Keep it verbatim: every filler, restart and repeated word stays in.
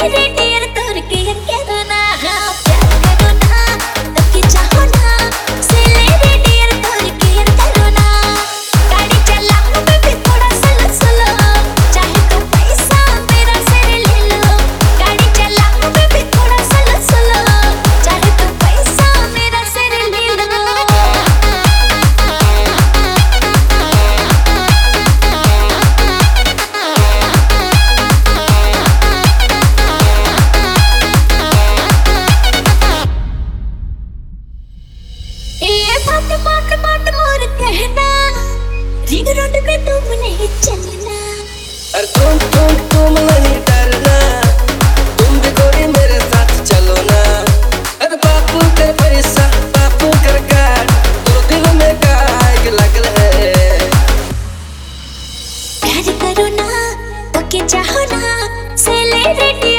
celebrity तोर के करो ना प्यार करो ना तो के चाहो ना सेलिब्रिटी तोर के करो ना गाड़ी चला बेबी थोड़ा स्लो स्लो चाहे तो पैसा मेरा से ले लो गाड़ी चला बेबी थोड़ा स्लो स्लो चाहे तो पैसा मेरा से ले लो बात बात बात मोर कहना रिंग रोड पे तुम नहीं चलना अरे तुम तुम तुम नहीं डरना तुम भी गोरी मेरे साथ चलो ना अरे बापू कर पैसा बापू कर कार दो दिल में गाय लगल है प्यार करो ना तो के चाहो ना सेलिब्रिटी